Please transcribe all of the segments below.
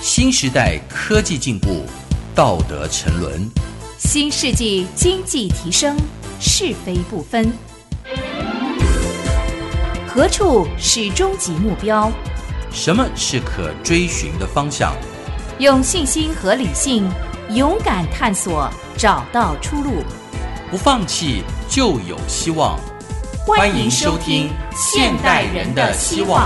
新时代科技进步，道德沉沦， 新世纪经济提升，是非不分。何处是终极目标？ 什么是可追寻的方向？ 用信心和理性，勇敢探索，找到出路。 不放弃就有希望。欢迎收听《现代人的希望》。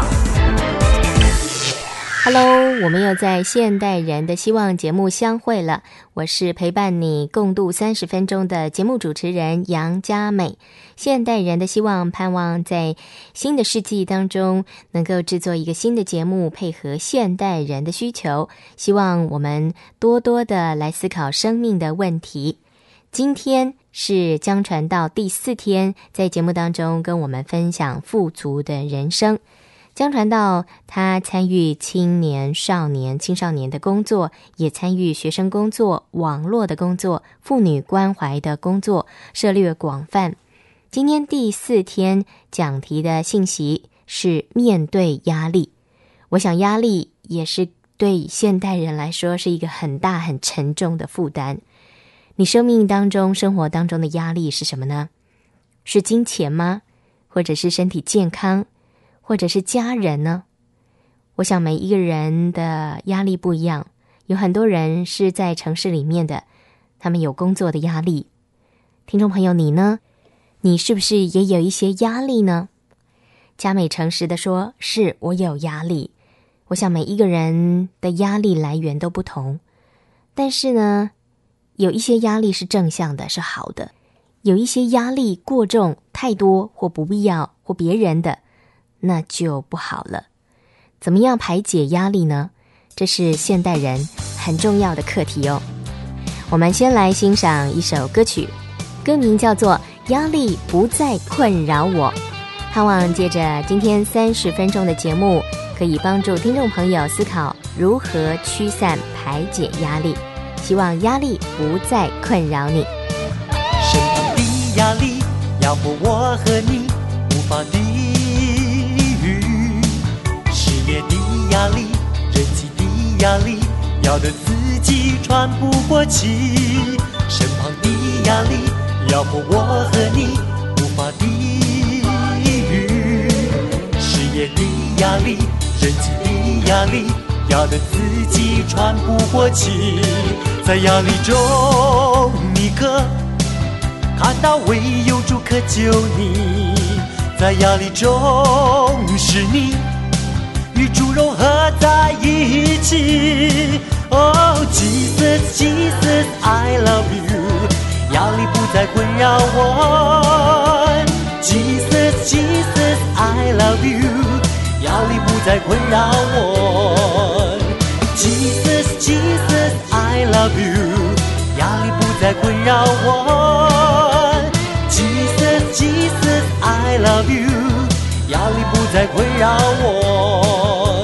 Hello， 我们又在现代人的希望节目相会了。我是陪伴你共度30分钟的节目主持人杨佳美。现代人的希望，盼望在新的世纪当中能够制作一个新的节目，配合现代人的需求。希望我们多多的来思考生命的问题。今天是江传道第4天，在节目当中跟我们分享富足的人生。江传道他参与青年、少年、青少年的工作，也参与学生工作、网络的工作、妇女关怀的工作，涉猎广泛。今天第4天讲题的信息是面对压力。我想压力也是对现代人来说是一个很大很沉重的负担。你生命当中、生活当中的压力是什么呢？是金钱吗？或者是身体健康？或者是家人呢？我想每一个人的压力不一样，有很多人是在城市里面的，他们有工作的压力。听众朋友，你呢？你是不是也有一些压力呢？佳美诚实的说，是，我有压力。我想每一个人的压力来源都不同，但是呢，有一些压力是正向的，是好的，有一些压力过重、太多或不必要或别人的，那就不好了。怎么样排解压力呢？这是现代人很重要的课题哦。我们先来欣赏一首歌曲，歌名叫做《压力不再困扰我》。盼望借着今天30分钟的节目，可以帮助听众朋友思考如何驱散排解压力，希望压力不再困扰你。 身旁的压力压迫我和你无法抵御，事业的压力，人际的压力，要得自己喘不过气。身旁的压力压迫我和你无法抵御，事业的压力，人际的压力，要得自己喘不过气。在压力中你可看到唯有主可救你，在压力中是你与主融合在一起。Oh Jesus Jesus I love you， 压力不再困扰我。Jesus Jesus I love you， 压力不再困扰我。Jesus Jesus I love you， 压力不再困扰我。Jesus Jesus I love you， 压力不再困扰我。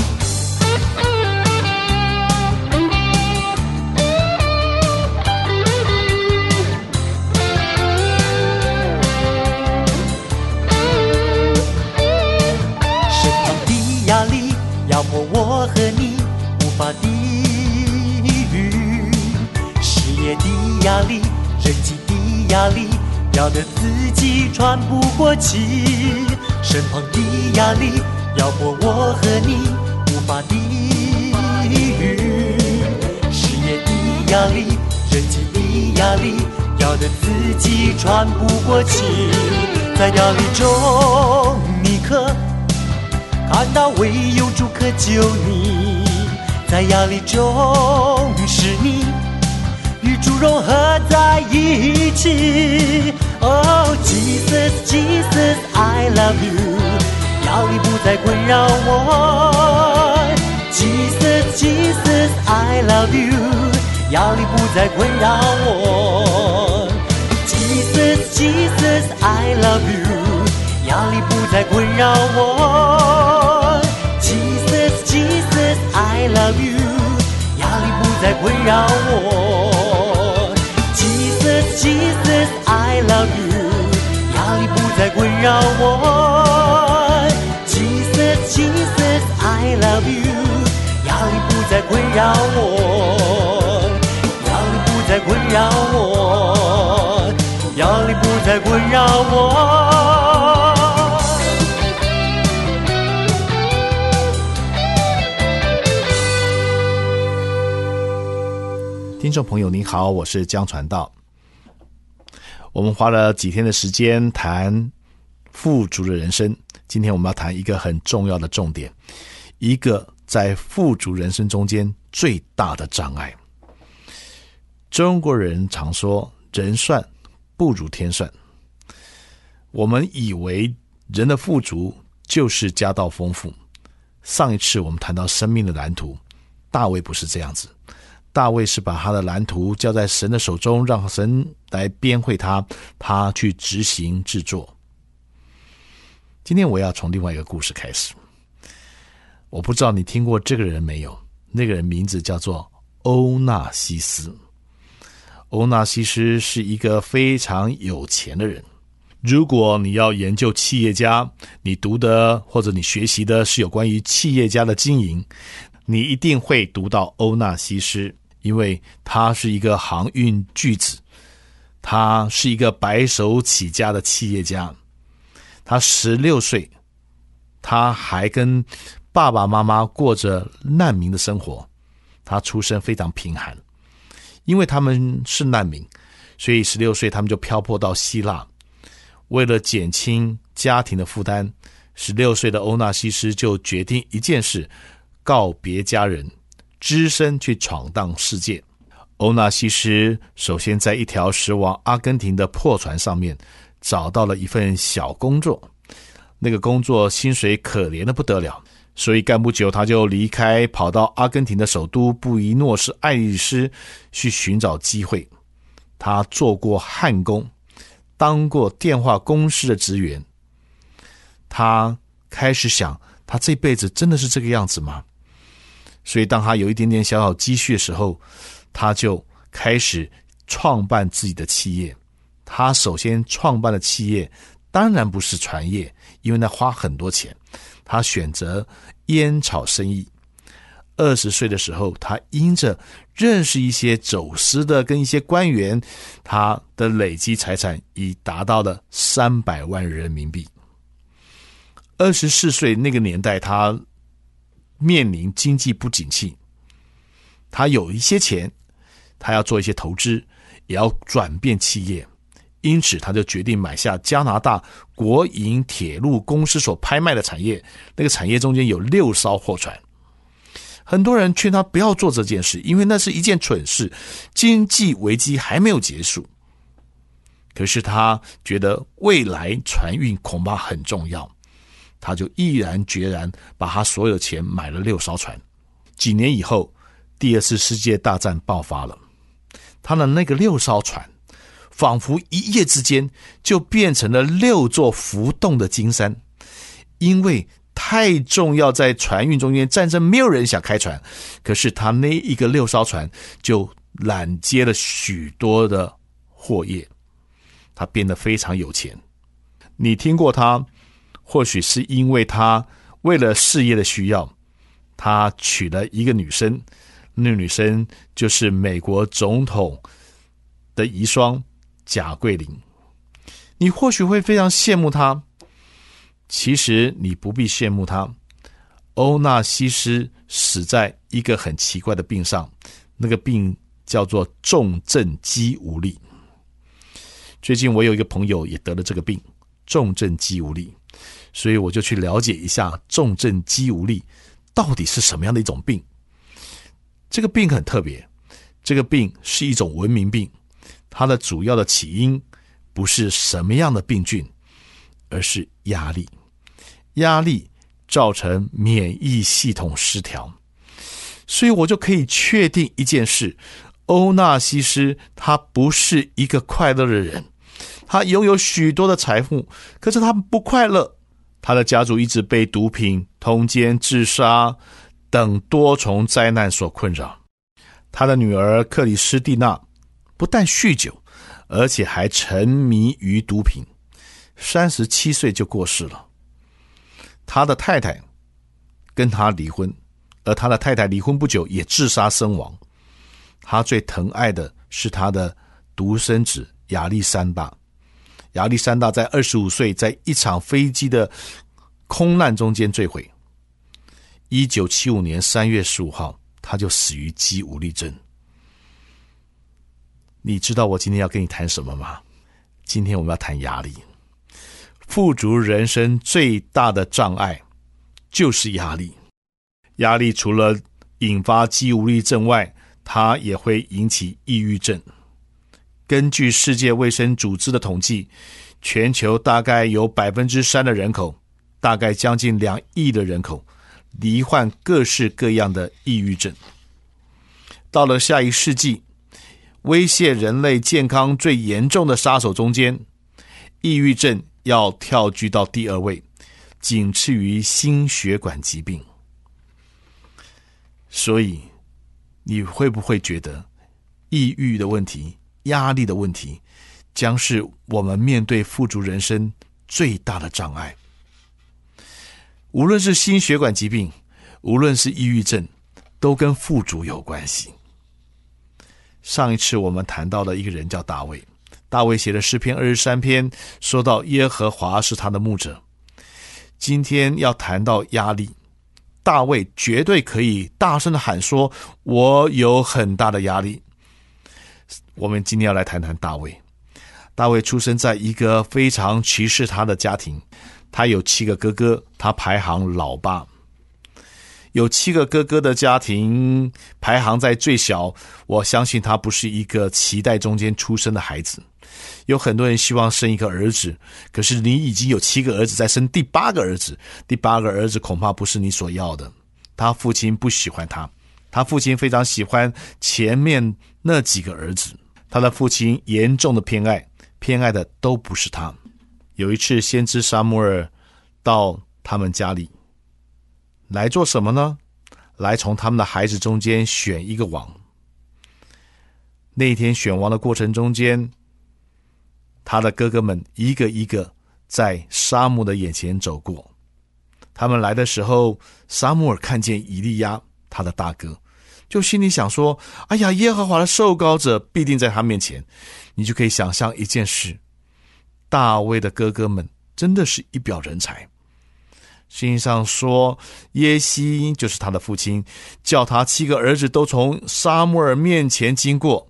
身旁的压力压迫我和你无法抵御，事业的压力，人际的压力，要得自己喘不过气。身旁的压力压迫我和你无法抵御，事业的压力，人际的压力，要得自己喘不过气。在压力中你可看到唯有主可救你，在压力中是你与主融合在一起。Oh Jesus Jesus I love you， 压力不再困扰我。Jesus Jesus I love you， 压力不再困扰我。Jesus Jesus I love you， 压力不再困扰我。Jesus Jesus I love you， 压力不再困扰我。Jesus Jesus I love you， 压力不再困扰我。Jesus Jesus I love you， 压力不再困扰我，压力不再困扰我，压力不再困扰我。 听众朋友您好，我是江传道。我们花了几天的时间谈富足的人生，今天我们要谈一个很重要的重点，一个在富足人生中间最大的障碍。中国人常说人算不如天算，我们以为人的富足就是家道丰富。上一次我们谈到生命的蓝图，大卫不是这样子，大卫是把他的蓝图交在神的手中，让神来编绘他去执行制作。今天我要从另外一个故事开始，我不知道你听过这个人没有，那个人名字叫做欧纳西斯。欧纳西斯是一个非常有钱的人。如果你要研究企业家，你读的或者你学习的是有关于企业家的经营，你一定会读到欧纳西斯，因为他是一个航运巨子，他是一个白手起家的企业家。他16岁，他还跟爸爸妈妈过着难民的生活，他出身非常贫寒。因为他们是难民，所以16岁他们就漂泊到希腊。为了减轻家庭的负担，16岁的欧纳西斯就决定一件事，告别家人，只身去闯荡世界。欧纳西斯首先在一条驶往阿根廷的破船上面找到了一份小工作，那个工作薪水可怜的不得了，所以干不久他就离开，跑到阿根廷的首都布宜诺斯艾利斯去寻找机会。他做过焊工，当过电话公司的职员。他开始想，他这辈子真的是这个样子吗？所以当他有一点点小小积蓄的时候，他就开始创办自己的企业。他首先创办的企业当然不是船业，因为那花很多钱。他选择烟草生意。20岁的时候，他因着认识一些走私的跟一些官员，他的累积财产已达到了300万人民币。24岁那个年代，他面临经济不景气，他有一些钱，他要做一些投资，也要转变企业。因此他就决定买下加拿大国营铁路公司所拍卖的产业，那个产业中间有6艘货船。很多人劝他不要做这件事，因为那是一件蠢事，经济危机还没有结束。可是他觉得未来船运恐怕很重要，他就毅然决然把他所有的钱买了6艘船。几年以后，第2次世界大战爆发了，他的那个6艘船仿佛一夜之间就变成了6座浮动的金山。因为太重要，在船运中间战争没有人想开船，可是他那一个6艘船就揽接了许多的货业，他变得非常有钱。你听过他，或许是因为他为了事业的需要，他娶了一个女生，那女生就是美国总统的遗孀贾桂林。你或许会非常羡慕他，其实你不必羡慕他。欧纳西斯死在一个很奇怪的病上，那个病叫做重症肌无力。最近我有一个朋友也得了这个病，重症肌无力，所以我就去了解一下重症肌无力到底是什么样的一种病。这个病很特别，这个病是一种文明病，它的主要的起因不是什么样的病菌，而是压力。压力造成免疫系统失调。所以我就可以确定一件事，欧纳西斯他不是一个快乐的人，他拥有许多的财富，可是他不快乐。他的家族一直被毒品、通奸、自杀等多重灾难所困扰。他的女儿克里斯蒂娜不但酗酒，而且还沉迷于毒品，37岁就过世了。他的太太跟他离婚， 而他的太太离婚不久也自杀身亡。他最疼爱的是他的独生子亚历山大。亚历山大在25岁在一场飞机的空难中间坠毁。1975年3月15号，他就死于肌无力症。你知道我今天要跟你谈什么吗？今天我们要谈压力。富足人生最大的障碍就是压力。压力除了引发肌无力症外，它也会引起抑郁症。根据世界卫生组织的统计，全球大概有 3% 的人口，大概将近2亿的人口罹患各式各样的抑郁症。到了下一世纪，威胁人类健康最严重的杀手中间，抑郁症要跳居到第2位，仅次于心血管疾病。所以你会不会觉得抑郁的问题、压力的问题将是我们面对富足人生最大的障碍？无论是心血管疾病，无论是抑郁症，都跟富足有关系。上一次我们谈到的一个人叫大卫，大卫写了诗篇23篇，说到耶和华是他的牧者。今天要谈到压力，大卫绝对可以大声的喊说，我有很大的压力。我们今天要来谈谈大卫。大卫出生在一个非常歧视他的家庭，他有7个哥哥，他排行老8。有7个哥哥的家庭排行在最小，我相信他不是一个期待中间出生的孩子。有很多人希望生一个儿子，可是你已经有7个儿子，再生第8个儿子，第8个儿子恐怕不是你所要的。他父亲不喜欢他，他父亲非常喜欢前面那几个儿子，他的父亲严重的偏爱的都不是他。有一次先知撒母耳到他们家里来做什么呢？来从他们的孩子中间选一个王。那一天选王的过程中间，他的哥哥们一个一个在撒母的眼前走过。他们来的时候，撒母耳看见以利亚，他的大哥，就心里想说，哎呀，耶和华的受膏者必定在他面前。你就可以想象一件事，大卫的哥哥们真的是一表人才。圣经上说，耶西就是他的父亲，叫他7个儿子都从撒母耳面前经过。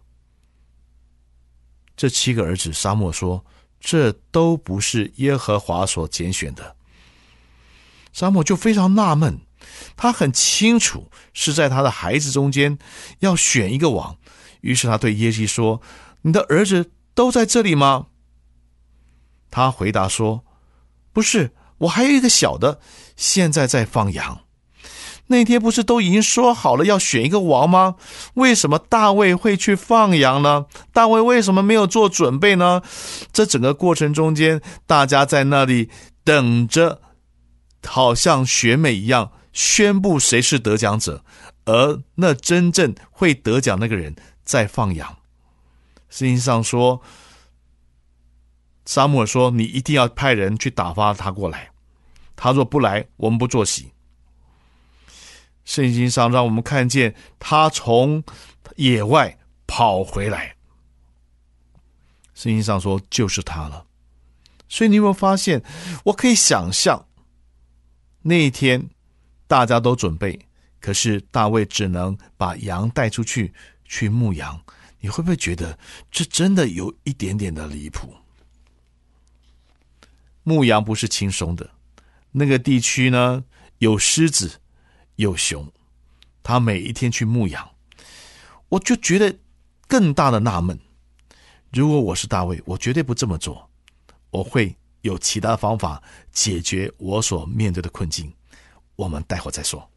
这7个儿子，撒母耳说，这都不是耶和华所拣选的。撒母耳就非常纳闷，他很清楚是在他的孩子中间要选一个王，于是他对耶西说，你的儿子都在这里吗？他回答说，不是，我还有一个小的，现在在放羊。那天不是都已经说好了要选一个王吗？为什么大卫会去放羊呢？大卫为什么没有做准备呢？这整个过程中间，大家在那里等着，好像选美一样，宣布谁是得奖者，而那真正会得奖那个人在放羊。圣经上说，撒母耳说，你一定要派人去打发他过来，他若不来，我们不坐席。圣经上让我们看见他从野外跑回来，圣经上说就是他了。所以你有没有发现，我可以想象那一天大家都准备，可是大卫只能把羊带出去牧羊。你会不会觉得这真的有一点点的离谱？牧羊不是轻松的，那个地区呢，有狮子有熊，他每一天去牧羊。我就觉得更大的纳闷，如果我是大卫，我绝对不这么做，我会有其他方法解决我所面对的困境。我们待会儿再说。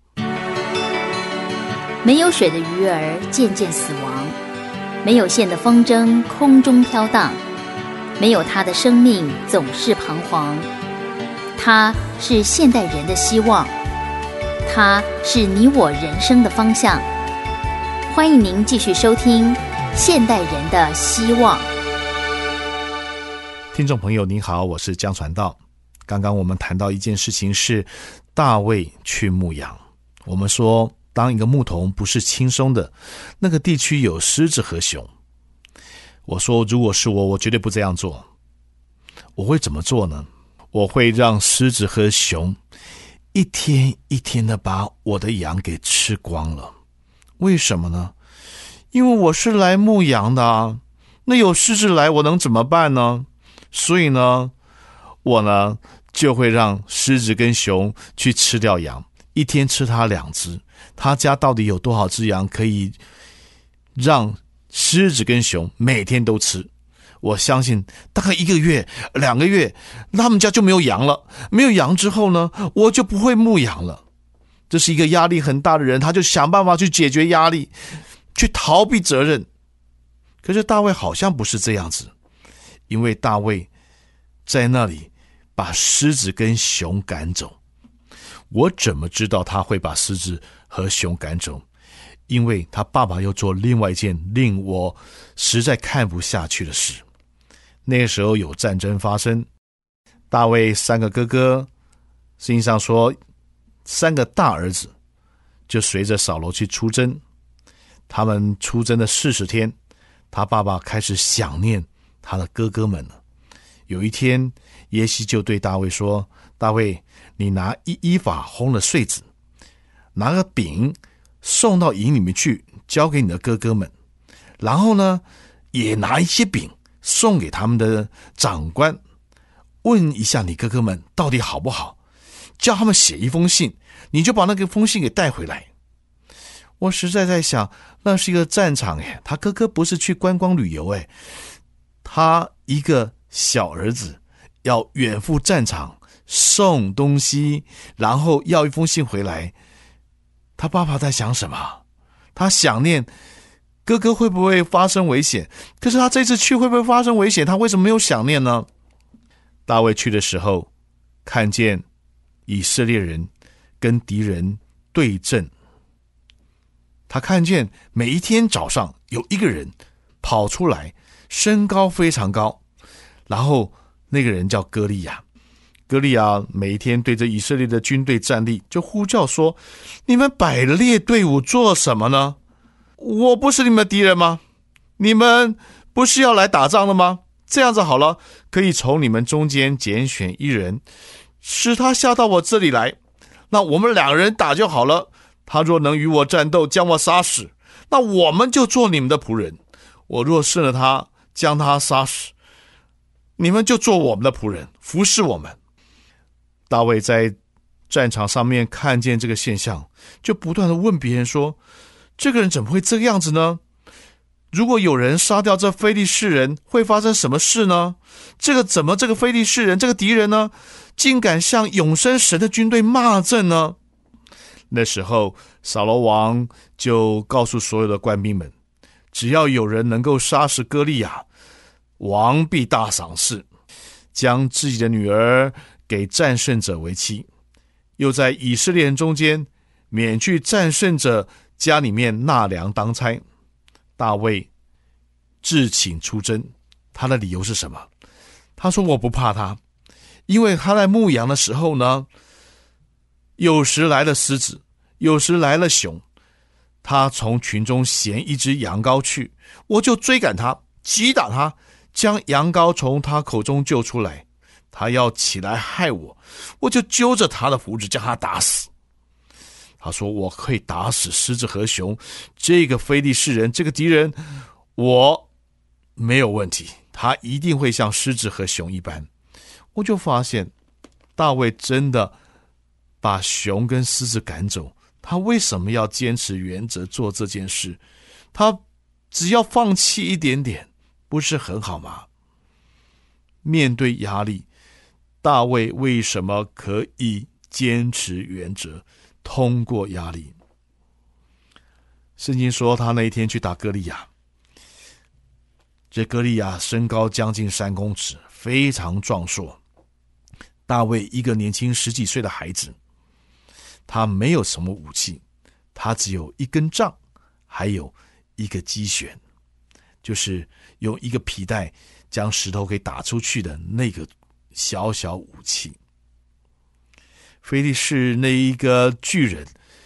没有水的鱼儿渐渐死亡，没有线的风筝空中飘荡，没有他的生命总是彷徨。他是现代人的希望，他是你我人生的方向。欢迎您继续收听《现代人的希望》。 听众朋友您好，我是江传道。刚刚我们谈到一件事情是大卫去牧羊。我们说当一个牧童不是轻松的，那个地区有狮子和熊。我说如果是我绝对不这样做。我会怎么做呢？我会让狮子和熊一天一天的把我的羊给吃光了。为什么呢？因为我是来牧羊的啊，那有狮子来我能怎么办呢？所以呢，我呢就会让狮子跟熊去吃掉羊，一天吃它2只。他家到底有多少只羊可以让狮子跟熊每天都吃？我相信大概1个月、2个月，他们家就没有羊了。没有羊之后呢，我就不会牧羊了。这是一个压力很大的人，他就想办法去解决压力，去逃避责任。可是大卫好像不是这样子，因为大卫在那里把狮子跟熊赶走。我怎么知道他会把狮子和熊赶走？因为他爸爸又做另外一件令我实在看不下去的事。那时候有战争发生，大卫3个哥哥，圣经上说3个大儿子就随着扫罗去出征。他们出征的40天，他爸爸开始想念他的哥哥们了。有一天，耶西就对大卫说，大卫，你拿一法烘的穗子，拿个饼送到营里面去，交给你的哥哥们，然后呢也拿一些饼送给他们的长官，问一下你哥哥们到底好不好，叫他们写一封信，你就把那个封信给带回来。我实在在想，那是一个战场耶，他哥哥不是去观光旅游耶，他一个小儿子要远赴战场送东西，然后要一封信回来。他爸爸在想什么？他想念哥哥会不会发生危险，可是他这次去会不会发生危险，他为什么没有想念呢？大卫去的时候，看见以色列人跟敌人对阵，他看见每一天早上有一个人跑出来，身高非常高，然后那个人叫歌利亚。歌利亚每一天对着以色列的军队站立，就呼叫说，你们摆列队伍做什么呢？我不是你们的敌人吗？你们不是要来打仗的吗？这样子好了，可以从你们中间拣选一人，使他下到我这里来，那我们2人打就好了。他若能与我战斗，将我杀死，那我们就做你们的仆人。我若胜了他，将他杀死，你们就做我们的仆人，服侍我们。大卫在战场上面看见这个现象，就不断的问别人说，这个人怎么会这个样子呢？如果有人杀掉这非利士人，会发生什么事呢？这个非利士人，这个敌人呢，竟敢向永生神的军队骂阵呢？那时候扫罗王就告诉所有的官兵们，只要有人能够杀死歌利亚，王必大赏赐，将自己的女儿给战胜者为妻，又在以色列人中间免去战胜者家里面纳粮当差。大卫自请出征，他的理由是什么？他说我不怕他，因为他在牧羊的时候呢，有时来了狮子，有时来了熊，他从群中衔一只羊羔去，我就追赶他，击打他，将羊羔从他口中救出来。他要起来害我，我就揪着他的胡子将他打死。他说我可以打死狮子和熊，这个非利士人，这个敌人，我没有问题，他一定会像狮子和熊一般。我就发现大卫真的把熊跟狮子赶走，他为什么要坚持原则做这件事？他只要放弃一点点，不是很好吗？面对压力，大卫为什么可以坚持原则，通过压力？圣经说他那一天去打歌利亚，这歌利亚身高将近3公尺，非常壮硕。大卫一个年轻10几岁的孩子，他没有什么武器，他只有一根杖，还有一个击弦，就是用一个皮带将石头给打出去的那个小小武器。非利士那一个巨人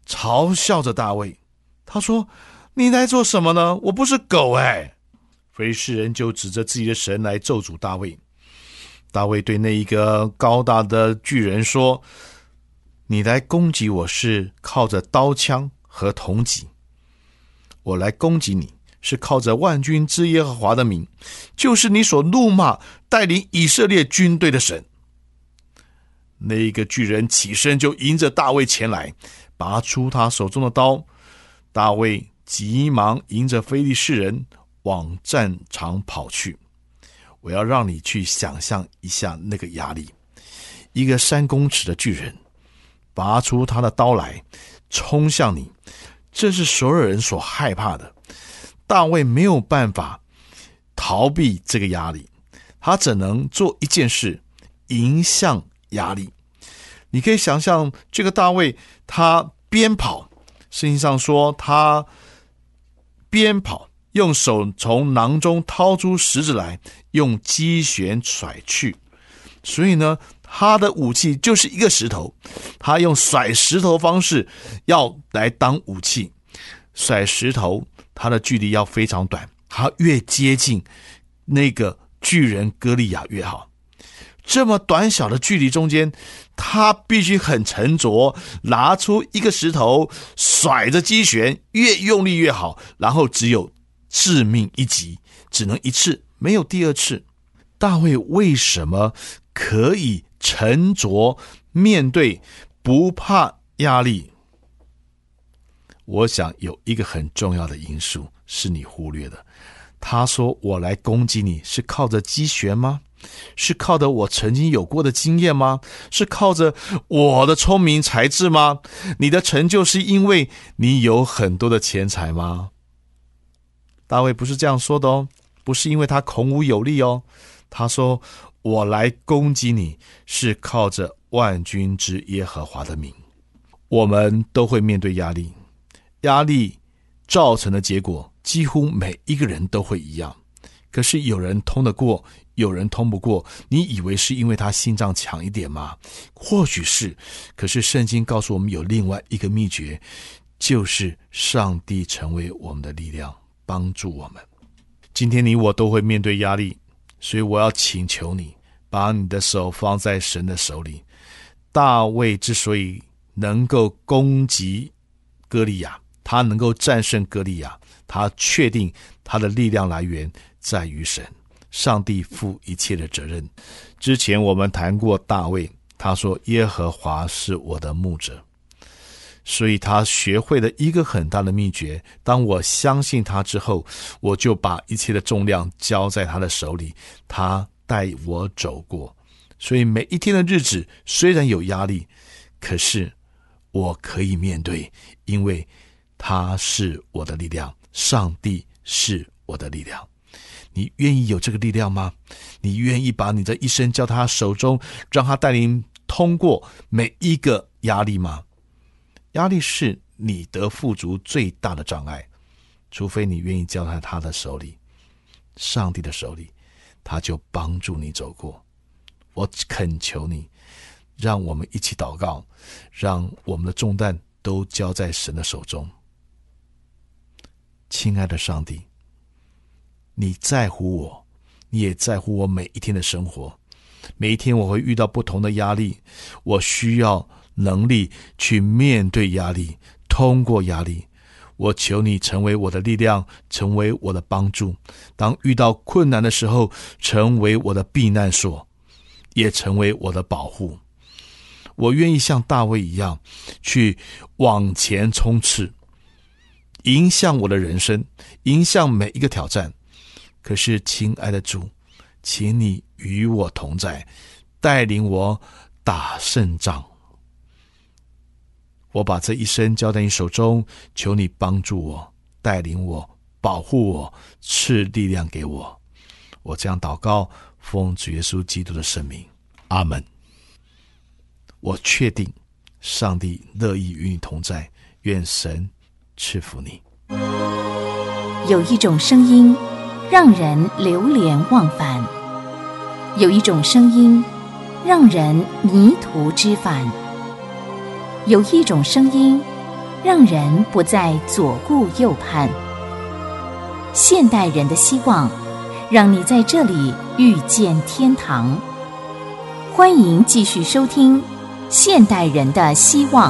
嘲笑着大卫。他说：你来做什么呢？我不是狗非利士人就指着自己的神来咒诅大卫。大卫对那一个高大的巨人说：你来攻击我是靠着刀枪和铜戟，我来攻击你是靠着万军之耶和华的名，就是你所怒骂带领以色列军队的神。那一个巨人起身就迎着大卫前来，拔出他手中的刀。大卫急忙迎着非利士人往战场跑去。我要让你去想象一下那个压力，一个3公尺的巨人拔出他的刀来冲向你，这是所有人所害怕的。大卫没有办法逃避这个压力，他只能做一件事，迎向压力。你可以想象这个大卫他边跑，圣经上说他边跑，用手从囊中掏出石子来，用机旋甩去。所以呢，他的武器就是一个石头，他用甩石头方式要来当武器。甩石头他的距离要非常短，他越接近那个巨人歌利亚越好。这么短小的距离中间，他必须很沉着，拿出一个石头甩着机旋，越用力越好，然后只有致命一击，只能一次，没有第二次。大卫为什么可以沉着面对，不怕压力？我想有一个很重要的因素是你忽略的。他说我来攻击你是靠着机旋吗？是靠着我曾经有过的经验吗？是靠着我的聪明才智吗？你的成就是因为你有很多的钱财吗？大卫不是这样说的哦，不是因为他孔武有力哦。他说我来攻击你是靠着万军之耶和华的名。我们都会面对压力，压力造成的结果几乎每一个人都会一样。可是有人通得过，有人通不过，你以为是因为他心脏强一点吗？或许是，可是圣经告诉我们有另外一个秘诀，就是上帝成为我们的力量，帮助我们。今天你我都会面对压力，所以我要请求你把你的手放在神的手里。大卫之所以能够攻击歌利亚，他能够战胜歌利亚，他确定他的力量来源在于神，上帝负一切的责任。之前我们谈过大卫，他说耶和华是我的牧者，所以他学会了一个很大的秘诀，当我相信他之后，我就把一切的重量交在他的手里，他带我走过。所以每一天的日子虽然有压力，可是我可以面对，因为他是我的力量，上帝是我的力量。你愿意有这个力量吗？你愿意把你的一生交他手中，让他带领通过每一个压力吗？压力是你得富足最大的障碍，除非你愿意交在他的手里，上帝的手里，他就帮助你走过。我恳求你，让我们一起祷告，让我们的重担都交在神的手中。亲爱的上帝，你在乎我，你也在乎我每一天的生活。每一天我会遇到不同的压力，我需要能力去面对压力，通过压力。我求你成为我的力量，成为我的帮助。当遇到困难的时候，成为我的避难所，也成为我的保护。我愿意像大卫一样去往前冲刺，迎向我的人生，迎向每一个挑战。可是亲爱的主，请你与我同在，带领我打胜仗。我把这一生交在你手中，求你帮助我，带领我，保护我，赐力量给我。我这样祷告，奉主耶稣基督的圣名，阿们。我确定上帝乐意与你同在，愿神赐福你。 有一种声音让人流连忘返，有一种声音让人迷途知返，有一种声音让人不再左顾右盼。现代人的希望，让你在这里遇见天堂。欢迎继续收听《现代人的希望》。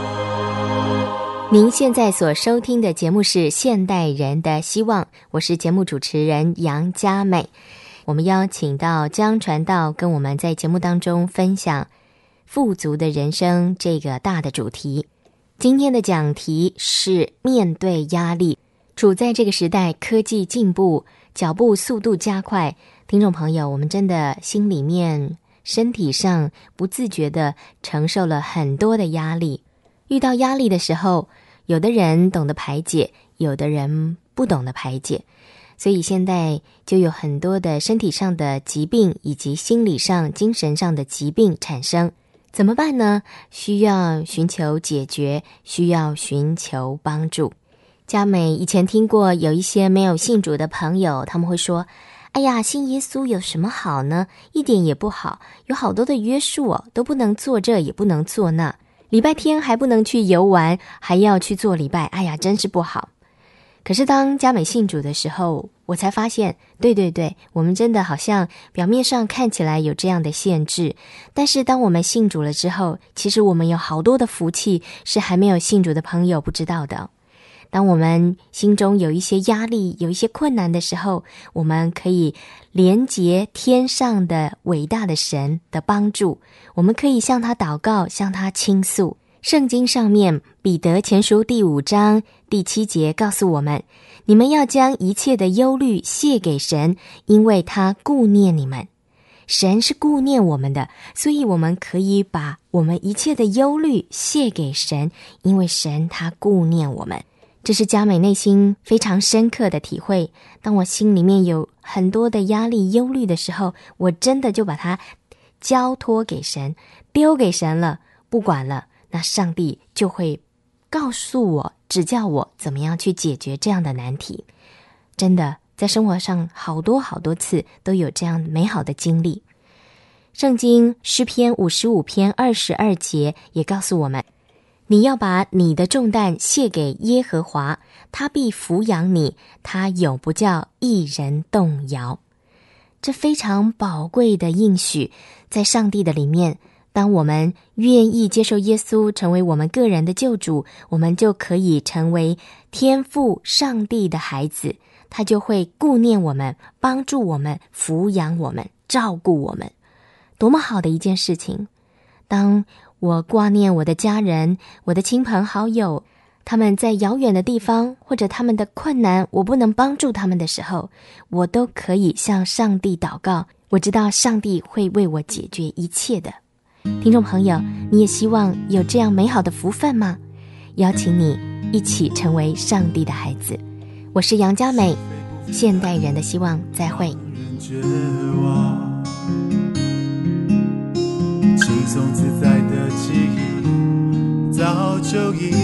您现在所收听的节目是《现代人的希望》，我是节目主持人杨佳美。我们邀请到江传道跟我们在节目当中分享富足的人生这个大的主题。今天的讲题是面对压力。处在这个时代，科技进步，脚步速度加快，听众朋友，我们真的心里面身体上不自觉地承受了很多的压力。遇到压力的时候，有的人懂得排解，有的人不懂得排解，所以现在就有很多的身体上的疾病以及心理上、精神上的疾病产生。怎么办呢？需要寻求解决，需要寻求帮助。佳美以前听过有一些没有信主的朋友，他们会说，哎呀，信耶稣有什么好呢？一点也不好，有好多的约束哦，都不能做这也不能做那，礼拜天还不能去游玩，还要去做礼拜，哎呀，真是不好。可是当佳美信主的时候，我才发现，对，我们真的好像表面上看起来有这样的限制，但是当我们信主了之后，其实我们有好多的福气是还没有信主的朋友不知道的。当我们心中有一些压力，有一些困难的时候，我们可以连结天上的伟大的神的帮助，我们可以向他祷告，向他倾诉。圣经上面彼得前书第5章第7节告诉我们，你们要将一切的忧虑卸给神，因为他顾念你们。神是顾念我们的，所以我们可以把我们一切的忧虑卸给神，因为神他顾念我们。这是佳美内心非常深刻的体会。当我心里面有很多的压力、忧虑的时候，我真的就把它交托给神，丢给神了，不管了，那上帝就会告诉我，指教我怎么样去解决这样的难题。真的，在生活上好多次都有这样美好的经历。圣经诗篇55篇22节也告诉我们，你要把你的重担卸给耶和华，他必抚养你，他永不叫一人动摇。这非常宝贵的应许，在上帝的里面，当我们愿意接受耶稣成为我们个人的救主，我们就可以成为天父上帝的孩子，他就会顾念我们，帮助我们，抚养我们，照顾我们。多么好的一件事情。当我挂念我的家人，我的亲朋好友，他们在遥远的地方，或者他们的困难我不能帮助他们的时候，我都可以向上帝祷告，我知道上帝会为我解决一切的。听众朋友，你也希望有这样美好的福分吗？邀请你一起成为上帝的孩子。我是杨佳美，现代人的希望，再会。 轻松自在的记忆早就遗